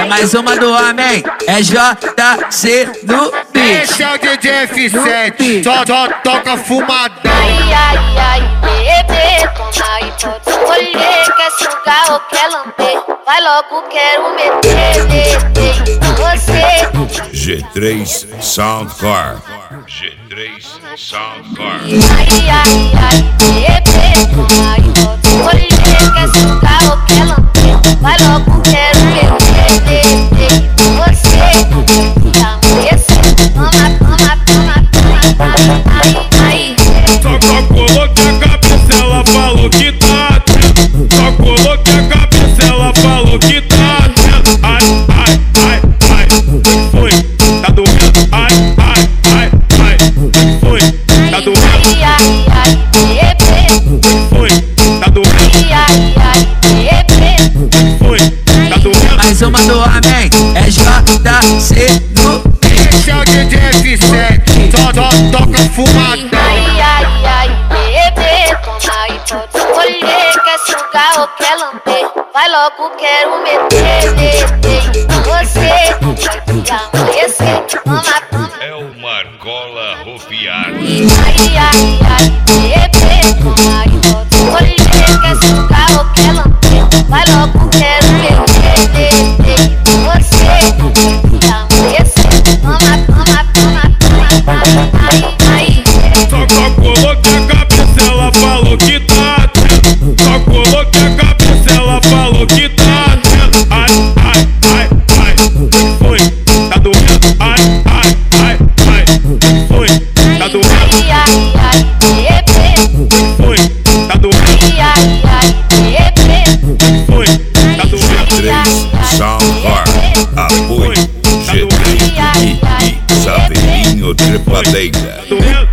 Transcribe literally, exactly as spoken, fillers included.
mais uma do homem, é J C no beat. Esse é o D J F sete, só, só toca fumadão. Ai, ai, ai, bebê, toma aí, pode escolher. Quer sugar ou quer lamber? Vai logo, quero meter, meter você. G três Soundcore. G três Soundcore. Ai, ai, ai, bebê, toma aí, pode escolher. Quer sugar ou quer lamber? Vai logo, quero meter, meter você. Já amanheceu, toma, toma, toma, toma. Ai, ai. Só, só coloquei a cabeça, ela falou que tá atento. Só coloquei a cabeça, ela falou que tá atento. Ai, ai, ai, ai, o que foi? Tá doendo? Ai, ai, ai, ai, o que foi? Tá doendo? Ai, ai, ai, bebê. O que foi? Tá doendo? Ai, ai, bebê. O que foi? Tá doendo? Mais uma do homem, é J C no beat. Esse é o D J F sete, só, só toca fumadão. Ai, ai, ai, bebê, toma aí, pode escolher. Quer sugar ou quer lamber? Vai logo, quero meter, meter você. Já amanhecer, toma, toma. É o Marcola Rufiar. Ai, ai, ai, bebê, toma aí, pode escolher. Quer sugar ou quer lamber? Vai logo, quero meter, meter você. Já amanhecer, toma, toma, toma, toma. Ai, ai. Só, só coloquei a cabeça, ela falou que tá atento. Só coloquei a cabeça, ela falou que tá atento. Ai, ai, ai, ai, o que foi? Tá doendo? Ai, ai, ai, ai, o que foi? Tá doendo? Ai, ai, ai, bebê. O que foi? Tá doendo? Ai, ai, bebê. O que foi? Tá doendo? G três Soundcore. Apoio G três e, e Saveirinho Trepadeira. Tá doendo?